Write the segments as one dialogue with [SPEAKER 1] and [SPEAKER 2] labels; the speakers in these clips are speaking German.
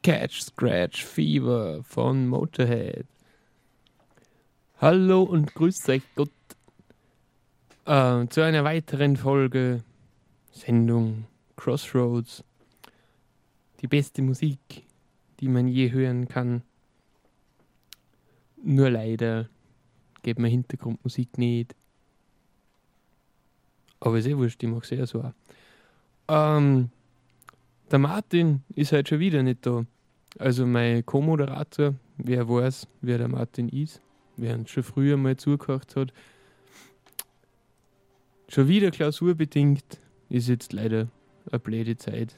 [SPEAKER 1] Catch Scratch Fever von Motorhead. Hallo und grüßt euch Gott zu einer weiteren Folge Sendung Crossroads. Die beste Musik, die man je hören kann. Nur leider geht mir Hintergrundmusik nicht. Aber ist eh wurscht, ich mache sehr so auch. Der Martin ist halt schon wieder nicht da. Also mein Co-Moderator, wer weiß, wer der Martin ist, wer uns schon früher mal zugehört hat. Schon wieder klausurbedingt, ist jetzt leider eine blöde Zeit.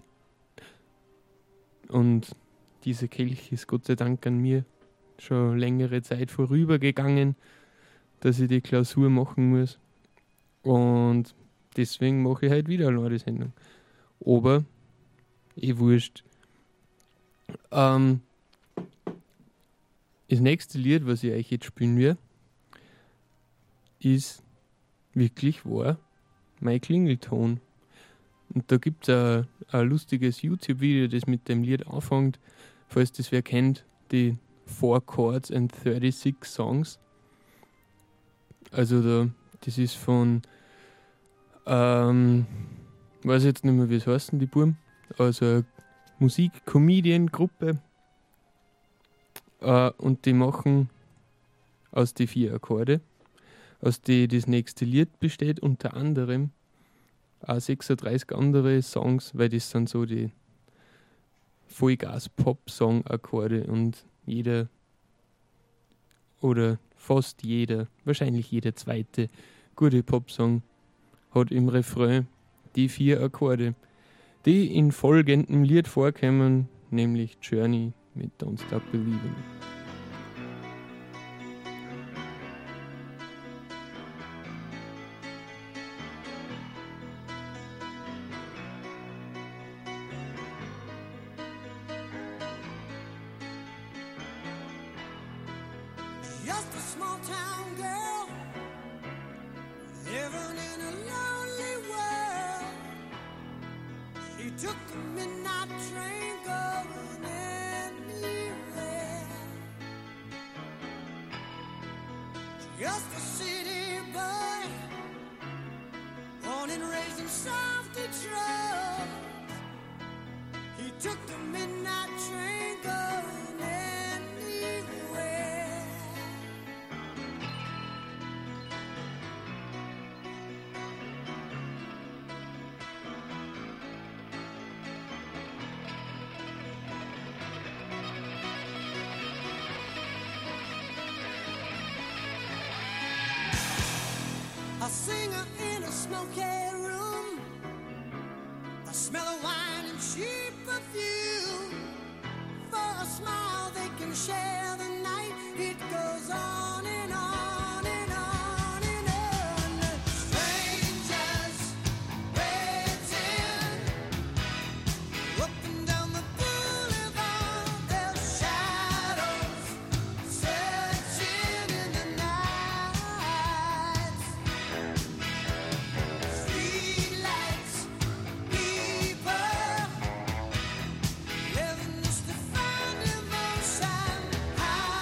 [SPEAKER 1] Und dieser Kelch ist Gott sei Dank an mir schon längere Zeit vorübergegangen, dass ich die Klausur machen muss. Und deswegen mache ich halt wieder eine neue Sendung. Aber wurscht. Das nächste Lied, was ich euch jetzt spielen werde, ist wirklich wahr mein Klingelton. Und da gibt es ein lustiges YouTube-Video, das mit dem Lied anfängt. Falls das wer kennt, die 4 Chords and 36 Songs. Also das ist von weiß jetzt nicht mehr, wie es heißen, die Buben. Also eine Musik-Comedian-Gruppe. Und die machen aus die 4 Akkorde, aus die das nächste Lied besteht, unter anderem auch 36 andere Songs, weil das sind so die Vollgas-Pop-Song-Akkorde und jeder oder fast jeder, wahrscheinlich jeder zweite gute Popsong hat im Refrain die 4 Akkorde, die in folgendem Lied vorkommen, nämlich Journey mit Don't Stop Believing.
[SPEAKER 2] Just a small town girl living in a lonely world. She took the midnight train going anywhere. Just a city boy, born and raised in South Detroit. He took the midnight train going anywhere. A singer in a smoky room, a smell of wine and cheap perfume. For a smile they can share the night. It goes on and on and on and on. Strangers waiting up and down the boulevard. Their shadows searching in the night. Streetlights, people living just to find emotion. How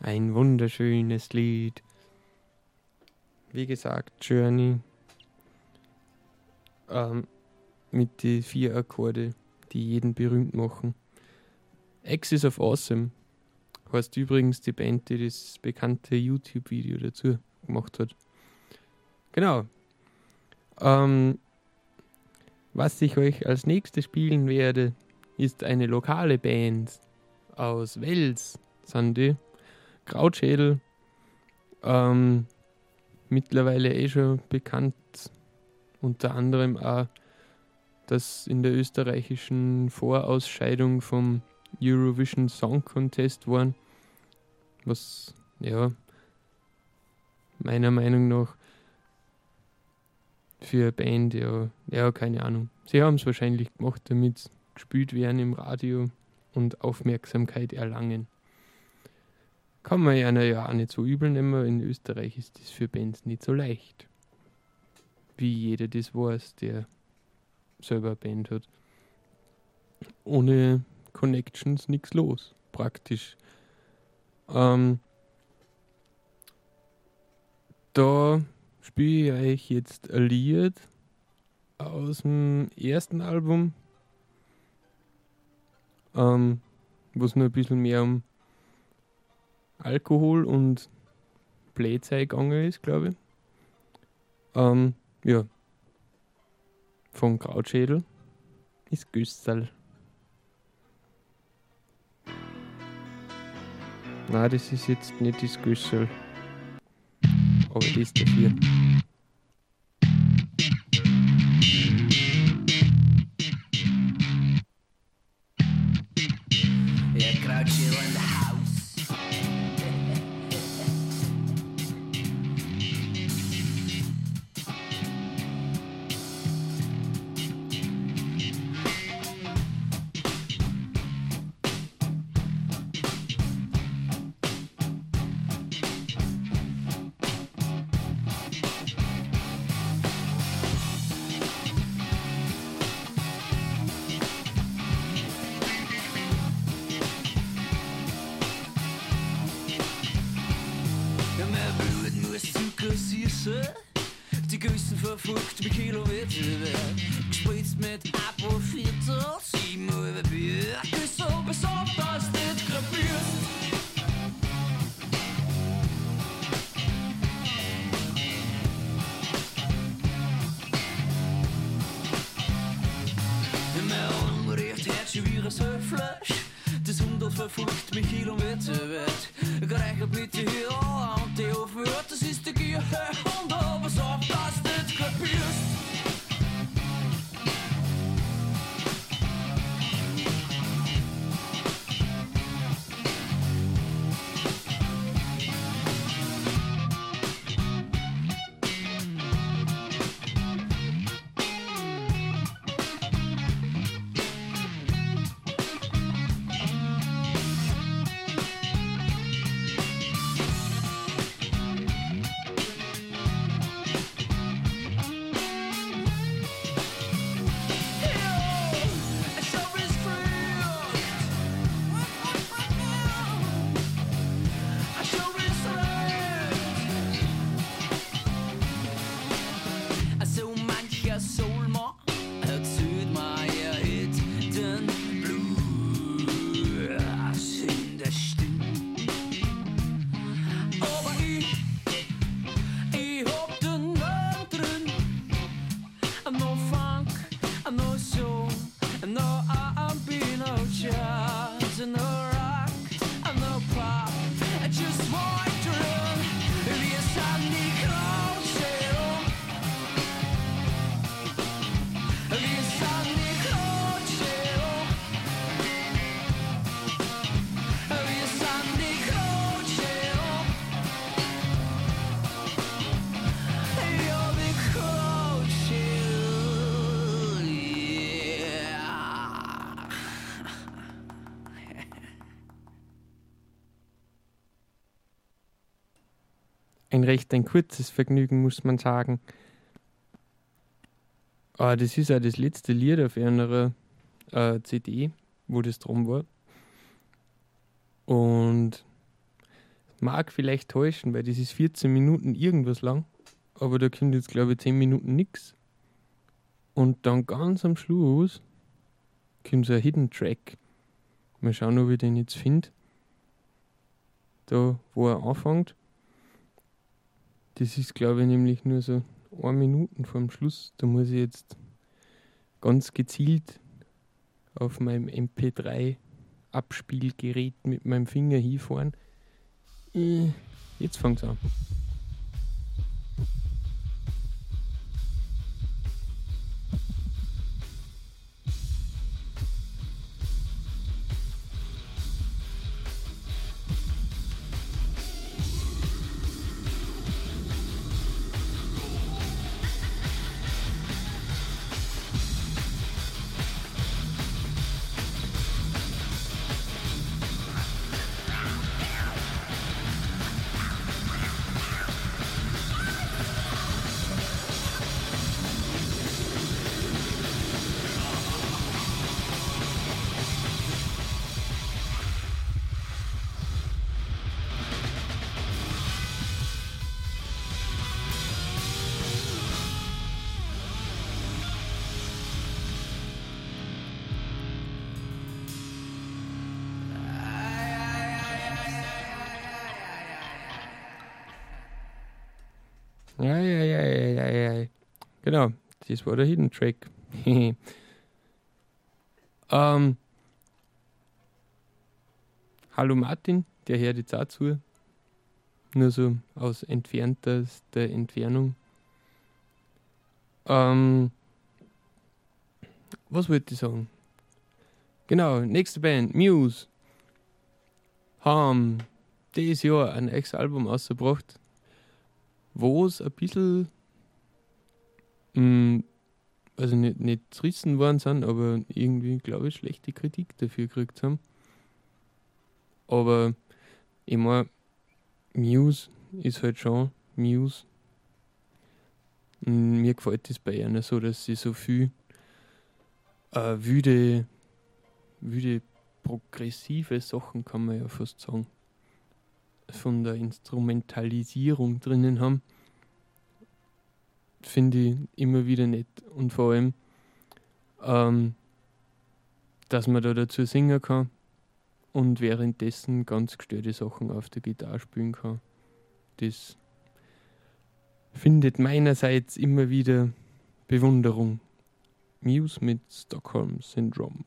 [SPEAKER 1] Ein wunderschönes Lied. Wie gesagt, Journey. Mit den 4 Akkorde, die jeden berühmt machen. Axis of Awesome heißt übrigens die Band, die das bekannte YouTube-Video dazu gemacht hat. Genau. Was ich euch als nächstes spielen werde, ist eine lokale Band aus Wels, sind die. Krautschädel. Mittlerweile schon bekannt, unter anderem auch, dass in der österreichischen Vorausscheidung vom Eurovision Song Contest waren, was ja meiner Meinung nach für eine Band, ja keine Ahnung. Sie haben es wahrscheinlich gemacht, damit gespielt werden im Radio und Aufmerksamkeit erlangen. Kann man ja auch nicht so übel nehmen. In Österreich ist das für Bands nicht so leicht. Wie jeder das weiß, der selber eine Band hat. Ohne Connections nichts los, praktisch. Da spiele ich euch jetzt ein Lied aus dem ersten Album, wo es nur ein bisschen mehr um Alkohol und Playzeit gegangen ist, glaube ich. Ja. Von Krautschädel ist Güssal. Nein, das ist jetzt nicht das Güssal. Aber das ist dafür.
[SPEAKER 3] Yeah, Krautschädel in the house. Ja, mein Blut muss Zucker süßen. Die Größen verfolgt bei Kilometer wert. Gespritzt mit Apfelfilter, 7 Uhr Bier. Ich bin so besorgt, dass du nicht krapierst. Mein Hunger riecht jetzt schon wie ein Surflash. Das Hundel verfolgt mich kilometerweit. Gereichert mit dir hier und die aufhört. Das ist der Gierhund, aber so, dass du nicht kapierst.
[SPEAKER 1] Ein kurzes Vergnügen, muss man sagen. Aber das ist auch das letzte Lied auf einer CD, wo das drum war. Und mag vielleicht täuschen, weil das ist 14 Minuten irgendwas lang, aber da kommt jetzt, glaube ich, 10 Minuten nix. Und dann ganz am Schluss kommt so ein Hidden Track. Mal schauen, ob ich den jetzt finde. Da, wo er anfängt. Das ist, glaube ich, nämlich nur so 1 Minute vorm Schluss. Da muss ich jetzt ganz gezielt auf meinem MP3-Abspielgerät mit meinem Finger hinfahren. Jetzt fängt es an. Ja. Genau, das war der Hidden Track. Hallo Martin, der hört jetzt auch zu. Nur so aus entferntester Entfernung. Was wollte ich sagen? Genau, nächste Band, Muse, haben dieses Jahr ein neues Album rausgebracht, wo es ein bisschen also nicht zerrissen worden sind, aber irgendwie, glaube ich, schlechte Kritik dafür gekriegt haben. Aber immer Muse ist halt schon Muse. Mir gefällt das bei ihnen so, dass sie so viel wüde progressive Sachen, kann man ja fast sagen, von der Instrumentalisierung drinnen haben. Finde ich immer wieder nett. Und vor allem, dass man da dazu singen kann und währenddessen ganz gestörte Sachen auf der Gitarre spielen kann. Das findet meinerseits immer wieder Bewunderung. Muse mit Stockholm Syndrome.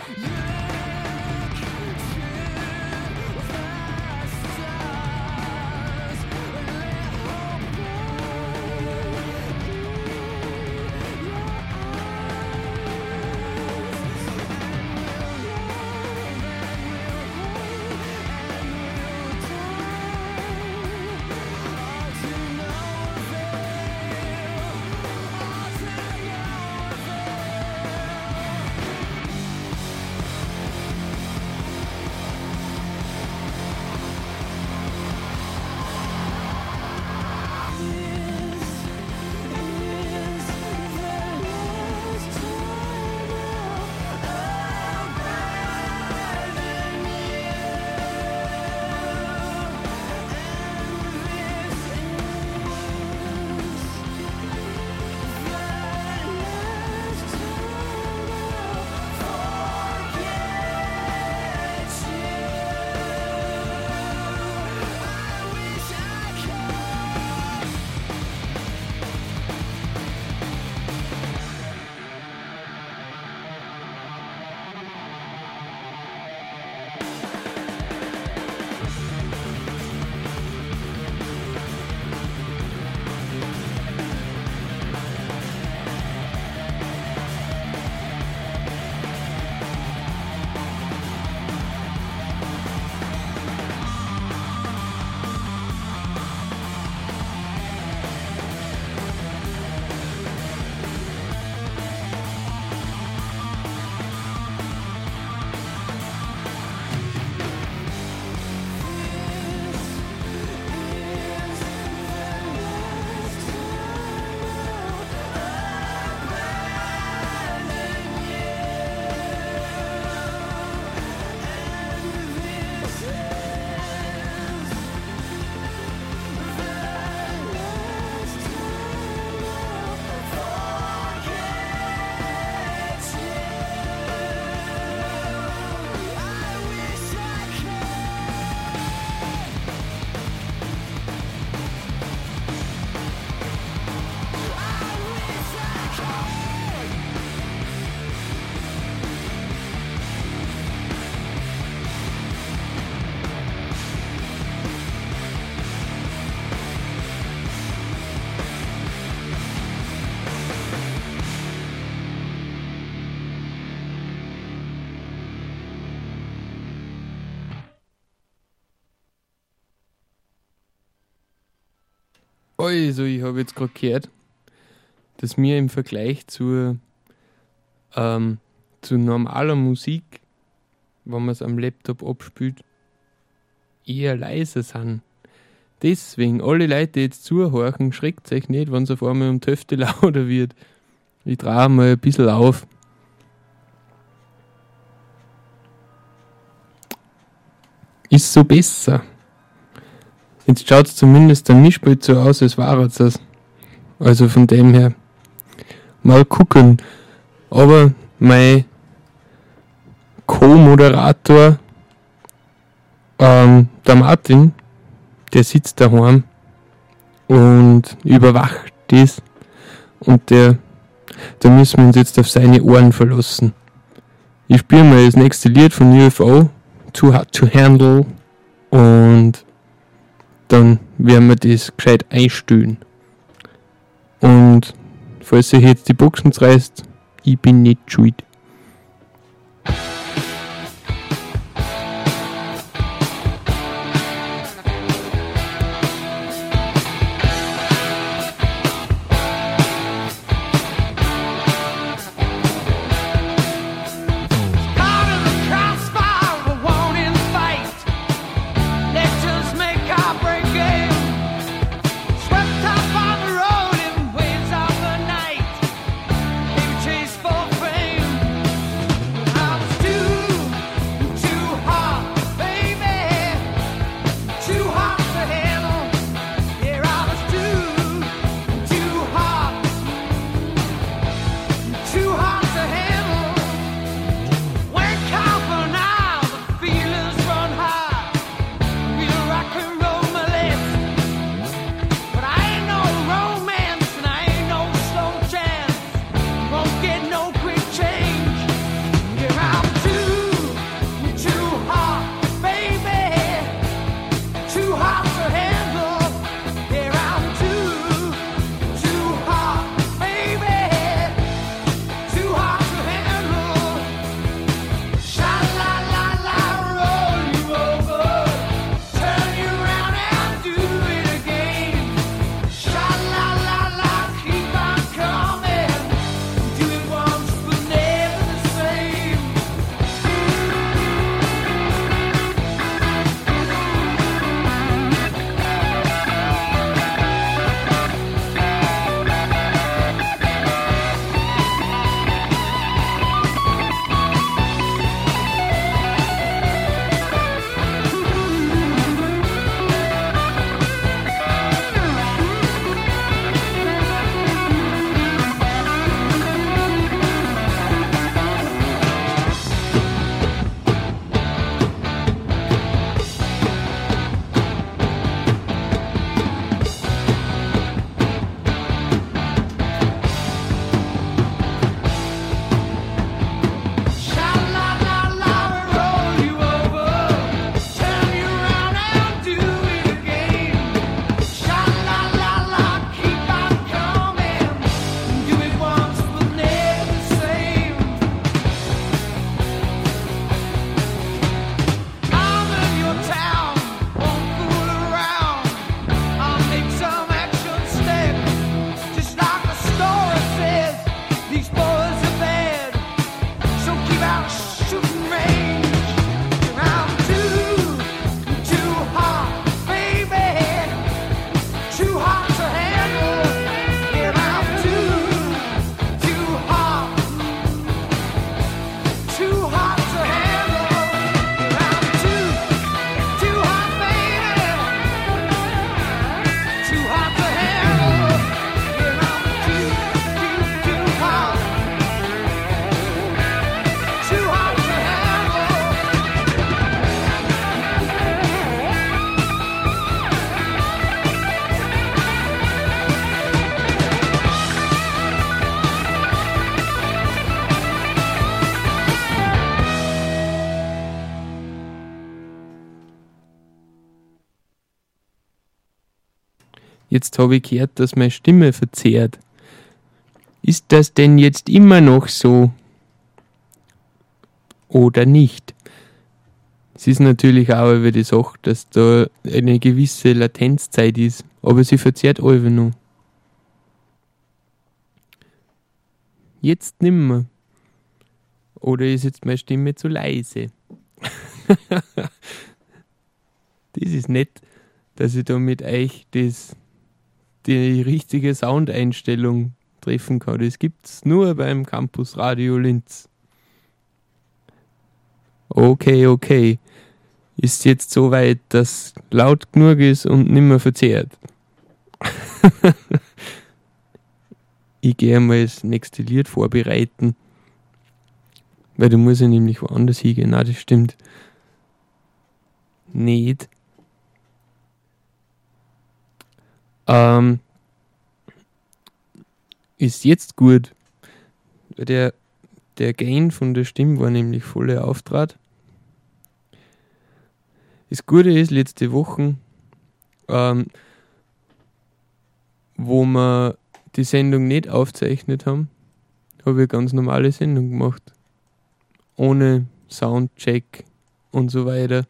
[SPEAKER 1] Also, ich habe jetzt gerade gehört, dass mir im Vergleich zu normaler Musik, wenn man es am Laptop abspielt, eher leiser sind. Deswegen, alle Leute, die jetzt zuhören, schreckt euch nicht, wenn es auf einmal um die Hälfte lauter wird. Ich drehe mal ein bisschen auf. Ist so besser. Jetzt schaut es zumindest am Mischpult so aus, als wäre es das. Also von dem her, mal gucken. Aber mein Co-Moderator, der Martin, der sitzt daheim und überwacht das. Und da müssen wir uns jetzt auf seine Ohren verlassen. Ich spiele mal das nächste Lied von UFO, Too Hard to Handle, und dann werden wir das gescheit einstellen. Und falls ihr jetzt die Boxen reißt, ich bin nicht schuld.
[SPEAKER 3] Chase for fame. I was too
[SPEAKER 1] Jetzt habe ich gehört, dass meine Stimme verzerrt. Ist das denn jetzt immer noch so? Oder nicht? Es ist natürlich auch über die Sache, dass da eine gewisse Latenzzeit ist, aber sie verzerrt alle noch. Jetzt nimmer. Oder ist jetzt meine Stimme zu leise? Das ist nett, dass ich da mit euch die richtige Soundeinstellung treffen kann. Das gibt's nur beim Campus Radio Linz. Okay. Ist jetzt so weit, dass laut genug ist und nimmer verzerrt. Ich gehe einmal das nächste Lied vorbereiten. Weil da muss ich nämlich woanders hingehen. Nein, das stimmt nicht. Ist jetzt gut. Der Gain von der Stimme war nämlich voller Auftrat. Das Gute ist, letzte Wochen, wo wir die Sendung nicht aufgezeichnet haben, habe ich eine ganz normale Sendung gemacht. Ohne Soundcheck und so weiter.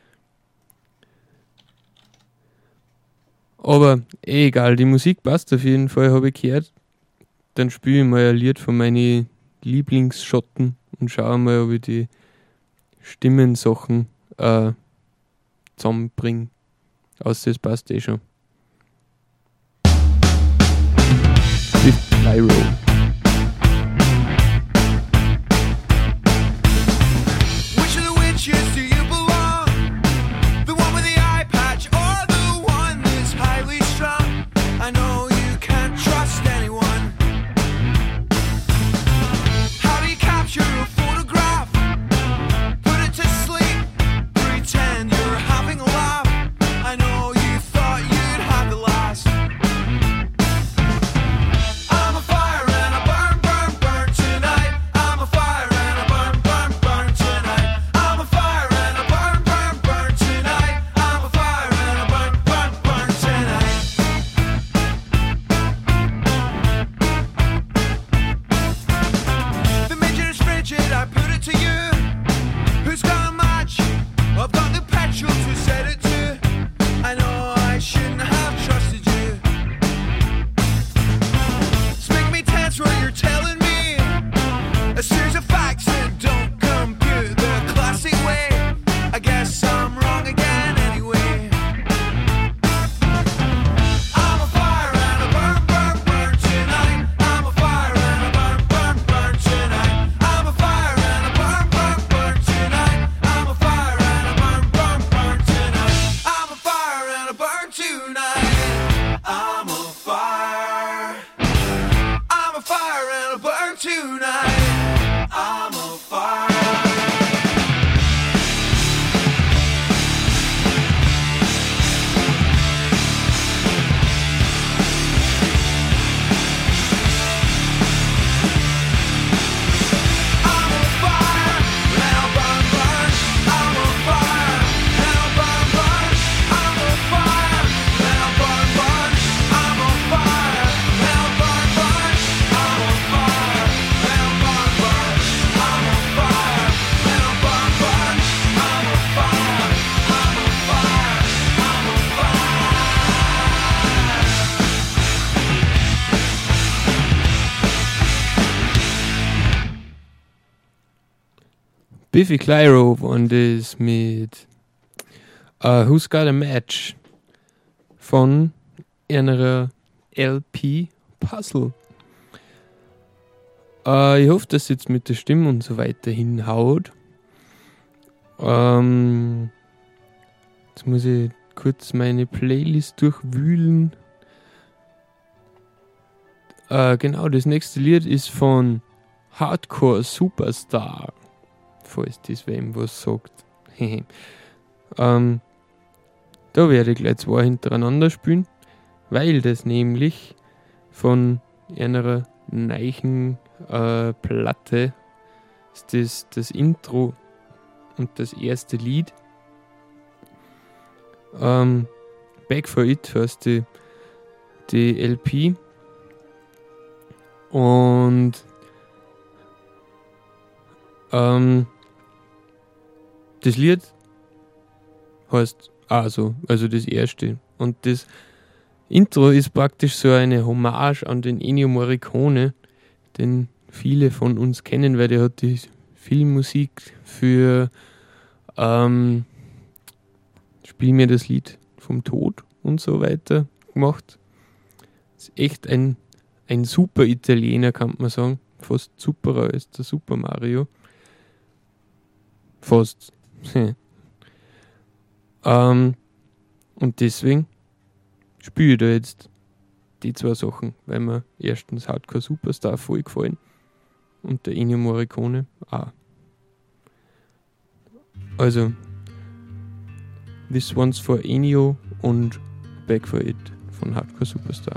[SPEAKER 1] Aber egal, die Musik passt auf jeden Fall, habe ich gehört. Dann spiele ich mal ein Lied von meinen Lieblingsschotten und schaue mal, ob ich die Stimmensachen zusammenbringe. Außer es passt eh schon. Lyro.
[SPEAKER 3] Which of the witches do you belong? The one with the eye patch or the one that's highly strung? I know you can't trust anyone. How do you capture a photograph? Put it to sleep, pretend you're having a laugh. I know you thought you'd have the last. I'm a fire and I burn, burn, burn tonight. I'm a fire and I burn, burn, burn tonight. I'm a fire and I burn, burn, burn tonight. I'm a fire and I burn, burn, burn tonight. The midget is frigid, I put it to you. Who's got a match? I've got the petrol to set it to. I know I shouldn't have trusted you. It's making me tense what you're telling me. A series of facts that don't compute the classic way. I guess I'm wrong again anyway. I'm a fire and I burn, burn, burn tonight. I'm a fire and I burn, burn, burn tonight. I'm a fire and I burn, burn, burn tonight. I'm a fire and I burn, burn, burn tonight. I'm a fire and I burn tonight. I'm a fire. I'm a fire and I burn tonight. I'm a fire. I'm a fire and I'll burn, burn. I'm a fire and I'll burn, burn. I'm a fire and I'll burn, burn. I'm a fire and I'll burn, burn. I'm a fire and I'll burn, burn. I'm a fire and I'll burn, burn. I'm a fire. I'm a fire. I'm a fire.
[SPEAKER 1] Biffy Clyro waren das mit Who's Got a Match von einer LP Puzzle. Ich hoffe, dass es jetzt mit der Stimme und so weiter hinhaut. Jetzt muss ich kurz meine Playlist durchwühlen. Genau, das nächste Lied ist von Hardcore Superstar. Falls das wem was sagt. Da werde ich gleich 2 hintereinander spielen, weil das nämlich von einer neuen Platte ist das Intro und das erste Lied. Back for It heißt die die LP. Und das Lied heißt also das erste. Und das Intro ist praktisch so eine Hommage an den Ennio Morricone, den viele von uns kennen, weil der hat die Filmmusik für Spiel mir das Lied vom Tod und so weiter gemacht. Ist echt ein super Italiener, kann man sagen. Fast superer als der Super Mario. Fast. Und deswegen spiele ich da jetzt die zwei Sachen, weil mir erstens Hardcore Superstar voll gefallen und der Ennio Morricone auch. Also, This One's for Ennio und Back for It von Hardcore Superstar.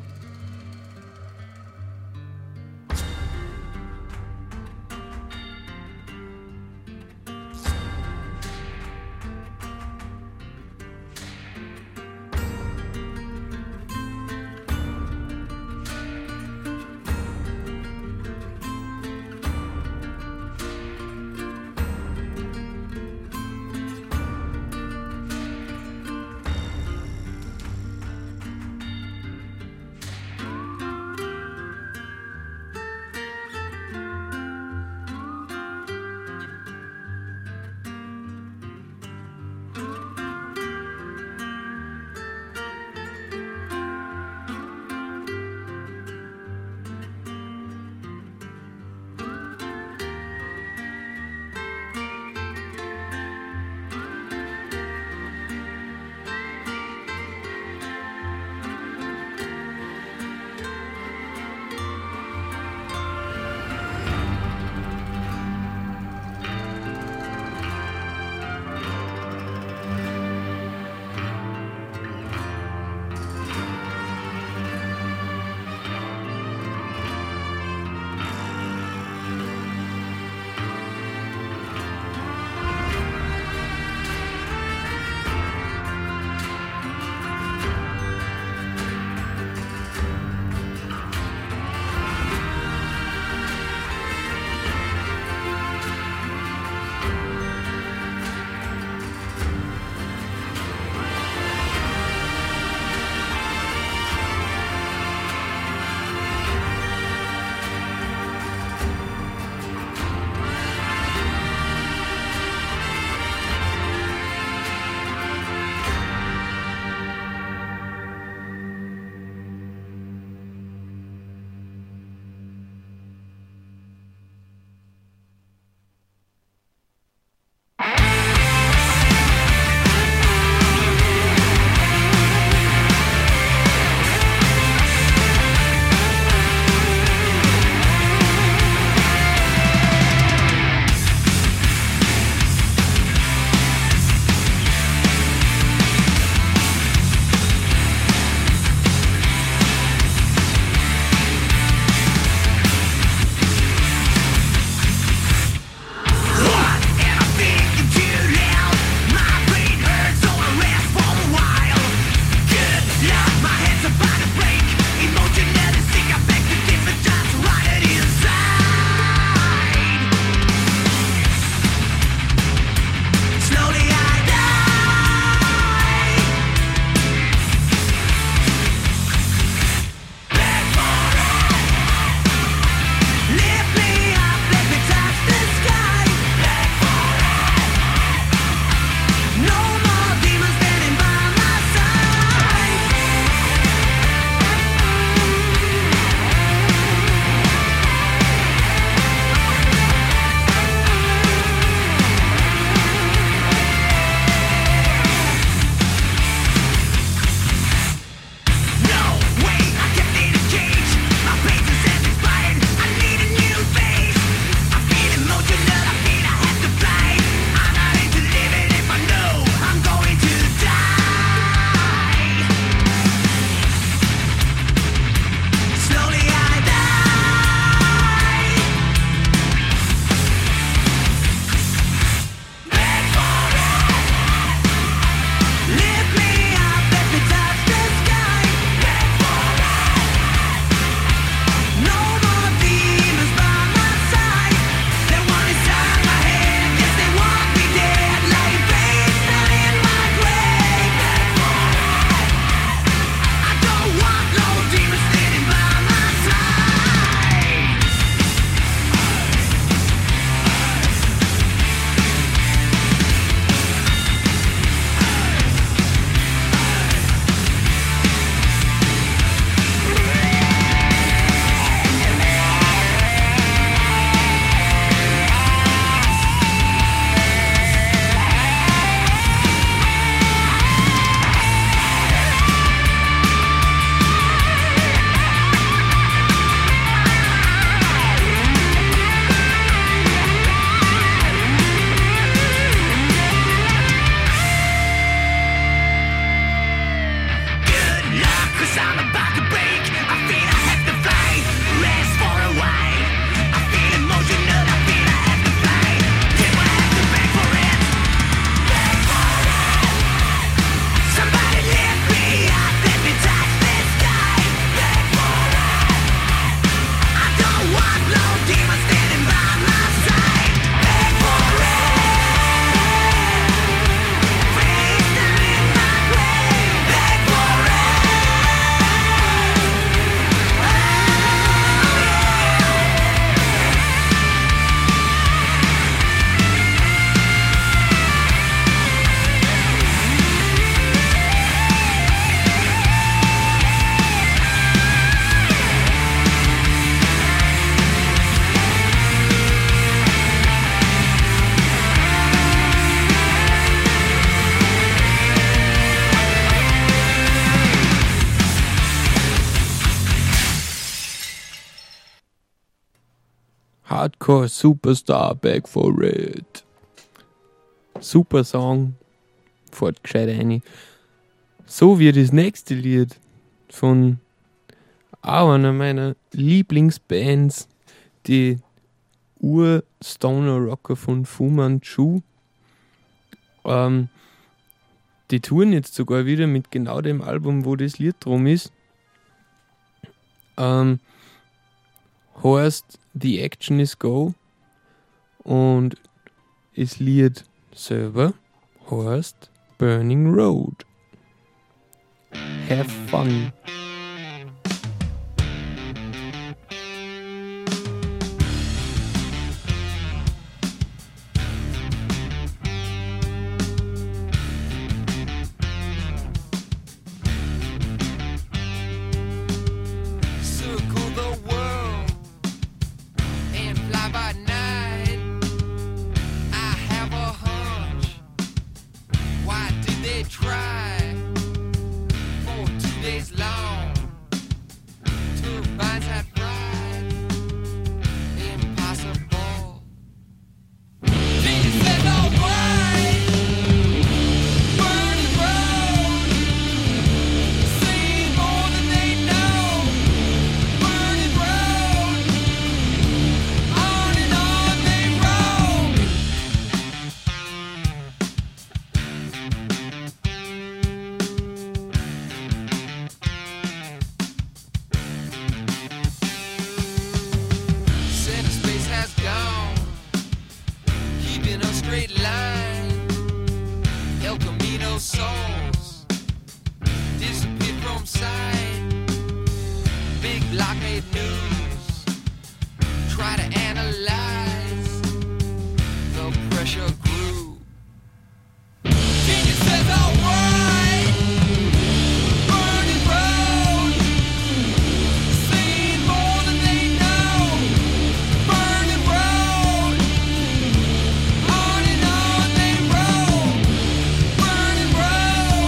[SPEAKER 1] 'Cause Superstar back for it. Super Song. Fährt gescheit rein. So wie das nächste Lied von auch einer meiner Lieblingsbands, die Ur-Stoner Rocker von Fu Manchu. Die touren jetzt sogar wieder mit genau dem Album, wo das Lied drum ist. Heißt The Action is Go und das Lied selber heißt Burning Road. Have fun.
[SPEAKER 3] Circle the world and fly by night. I have a hunch. Why did they try for 2 days long? Turbines had fried. Impossible. Jesus said alright. Burning road. See more than they know. Burning road. On and on they roll. Center space has gone, keeping a straight line. El Camino souls disappeared from sight. Big blockade news, try to analyze. The pressure grew. Genius says alright. Burning road. Seen more than they know. Burning road. On and on they roll. Burning road.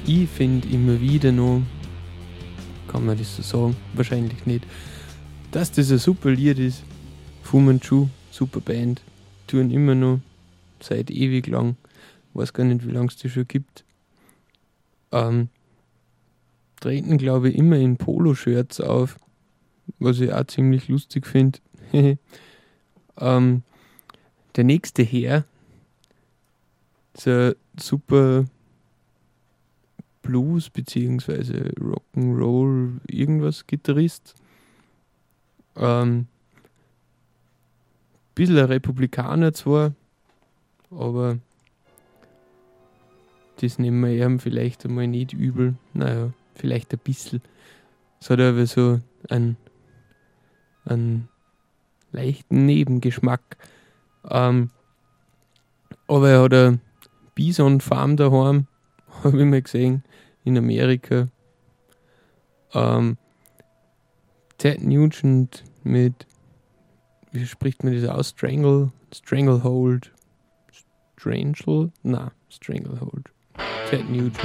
[SPEAKER 1] ich finde immer wieder noch, kann man das so sagen, wahrscheinlich nicht, dass das ein super Lied ist. Fu Manchu, super Band, touren immer noch seit ewig lang, weiß gar nicht, wie lange es die schon gibt. Treten, glaube ich, immer in Poloshirts auf, was ich auch ziemlich lustig finde. Der nächste Herr ist ein super Blues- bzw. Rock'n'Roll irgendwas Gitarrist. Bisschen ein Republikaner zwar, aber das nehmen wir ihm vielleicht einmal nicht übel. Naja, vielleicht ein bisschen. Es hat aber so einen leichten Nebengeschmack. Aber er hat eine Bison-Farm daheim, habe ich mal gesehen, in Amerika. Ted Nugent mit, wie spricht man das aus? Stranglehold. Stranglehold. Ted Nugent.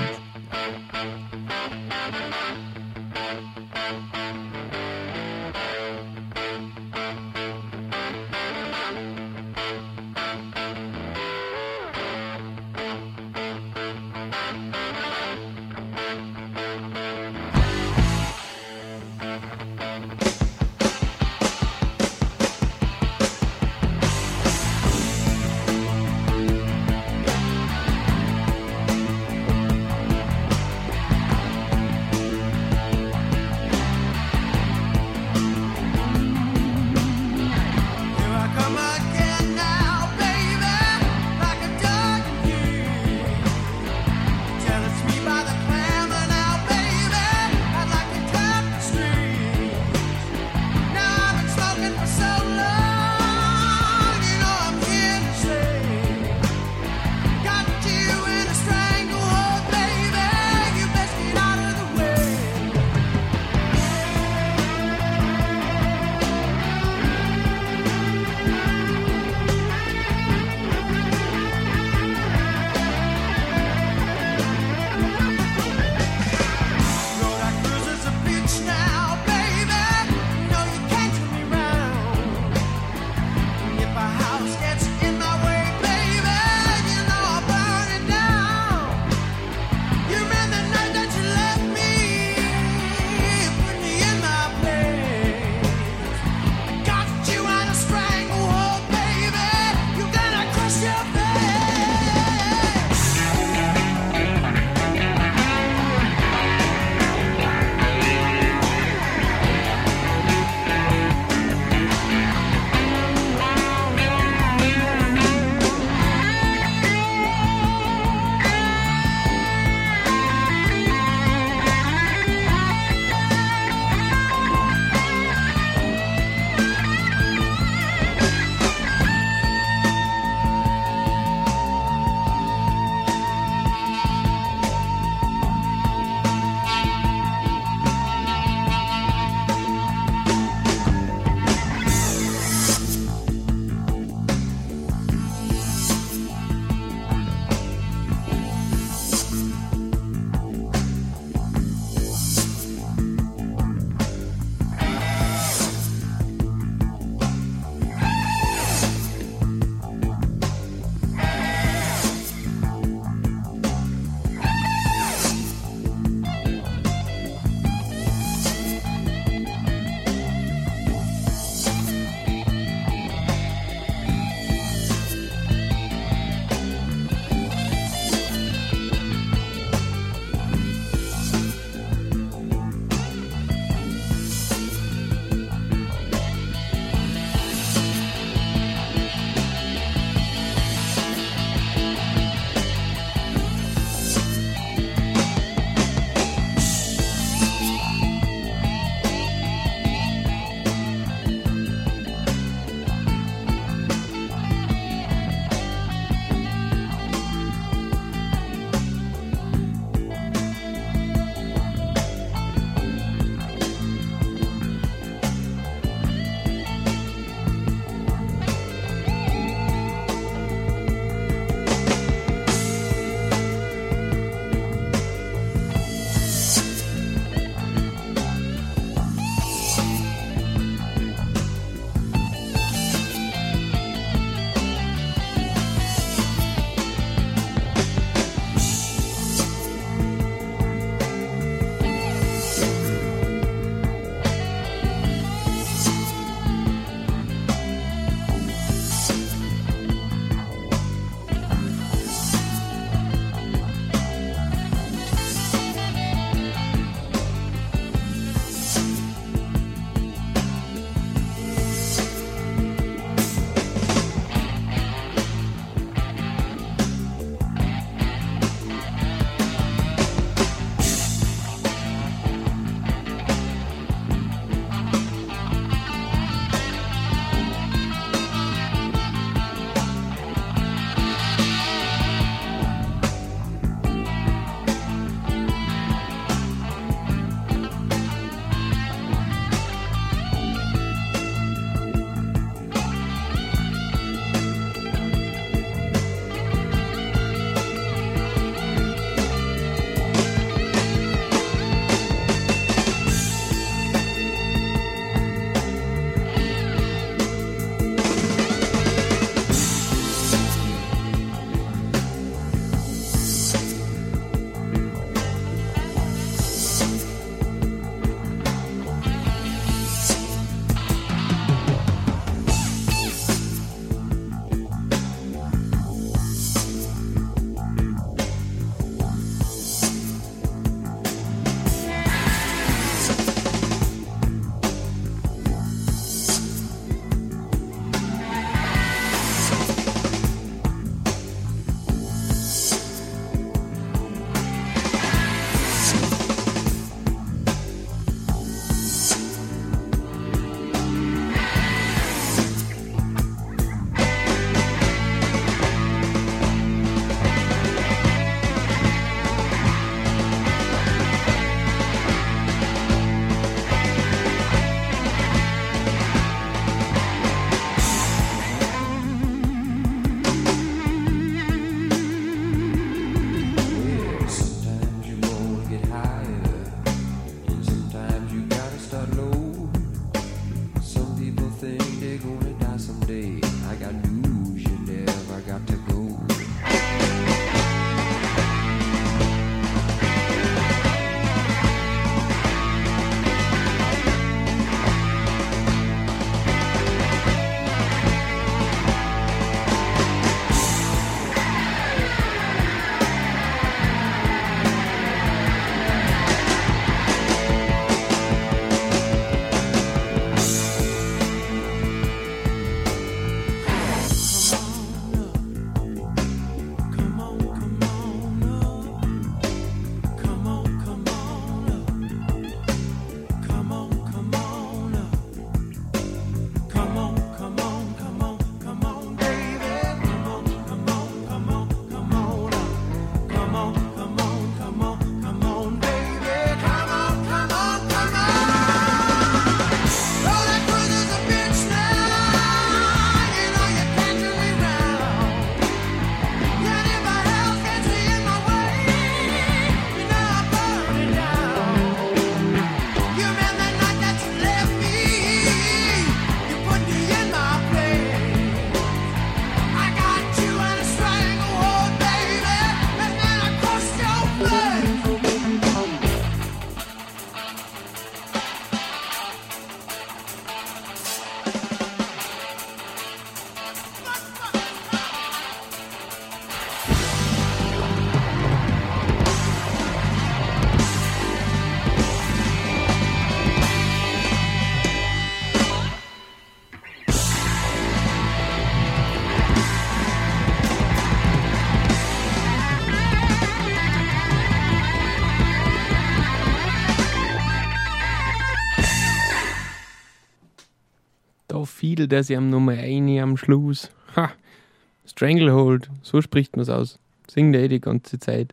[SPEAKER 1] fiedelt er sich am Nummer 1 am Schluss. Ha! Stranglehold, so spricht man es aus. Singt er die ganze Zeit.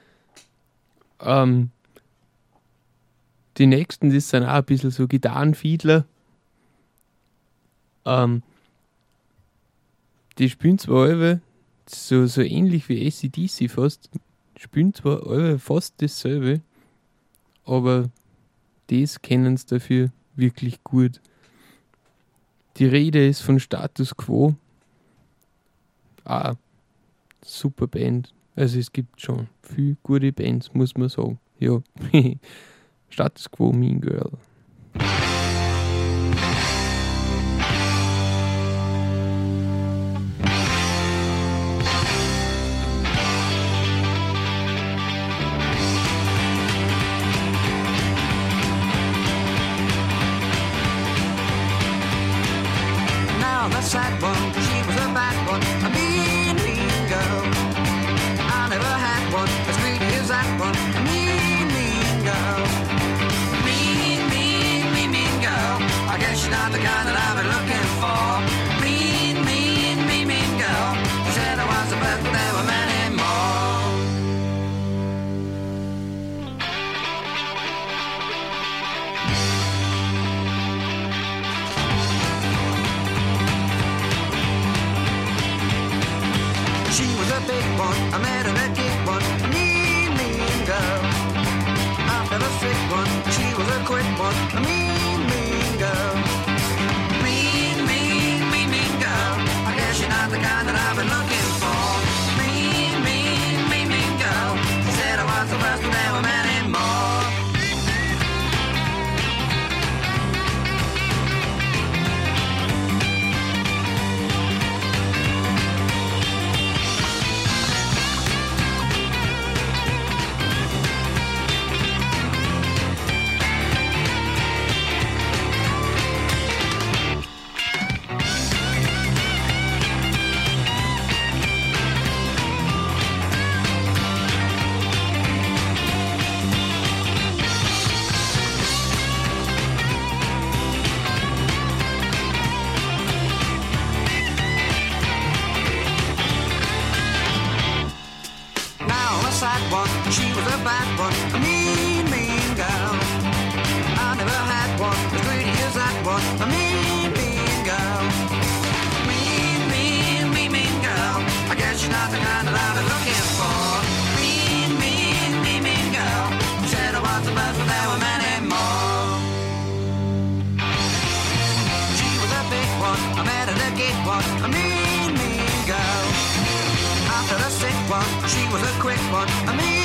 [SPEAKER 1] Die nächsten, das sind auch ein bisschen so Gitarrenfiedler. Die spielen zwar alle so ähnlich wie AC/DC fast, spielen zwar alle fast dasselbe, aber das kennen sie dafür wirklich gut. Die Rede ist von Status Quo. Super Band. Also es gibt schon viele gute Bands, muss man sagen. Ja, Status Quo, Mean Girl.
[SPEAKER 3] Now the sad one, she was a bad one, a mean, mean girl. I never had one as greedy as that one, a mean, mean girl. Mean, mean, mean, mean girl. I guess she's not the kind that I've been looking for. Mean, mean, mean, mean girl. She said I was the best, but there were many more. She was a big one, I met her a big one, a mean, mean girl. After the sick one, she was a quick one, a mean, mean girl. Mean, mean, mean, mean girl. I guess you're not the kind that I've been looking for. Mean, mean, mean, mean girl. She said I was the best, but there were many more. She was a bad one, a mean, mean girl. I never had one as greedy as that one, a mean, mean girl. Mean, mean, mean, mean girl. I guess she's not the kind that I've been looking for. Mean, mean, mean, mean girl. She said I was the best, but there were many more. She was a big one, I met her a gay one, a mean, mean girl. After the sick one, she was a quick one, a mean,